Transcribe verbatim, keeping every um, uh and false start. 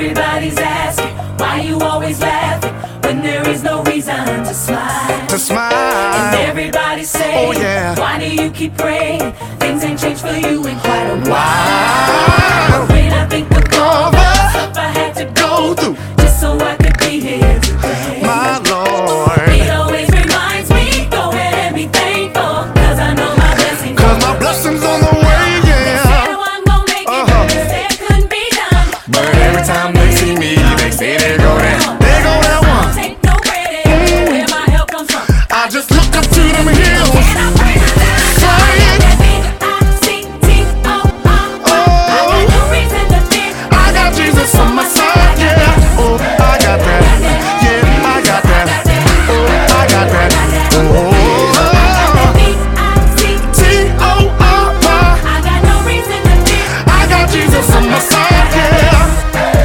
everybody's asking why you always laughing when there is no reason to smile. To smile. And everybody's saying, oh yeah, why do you keep praying? Things ain't changed for you in quite a while. Wow. When I think of all the stuff I had to go through just so I could be here today, my Lord, it always reminds me, go ahead and be thankful, cause I know my blessings, cause my blessings on the way, yeah. They said I wasn't gonna make it, uh-huh. They said it couldn't be done, but every time they see me, they say they're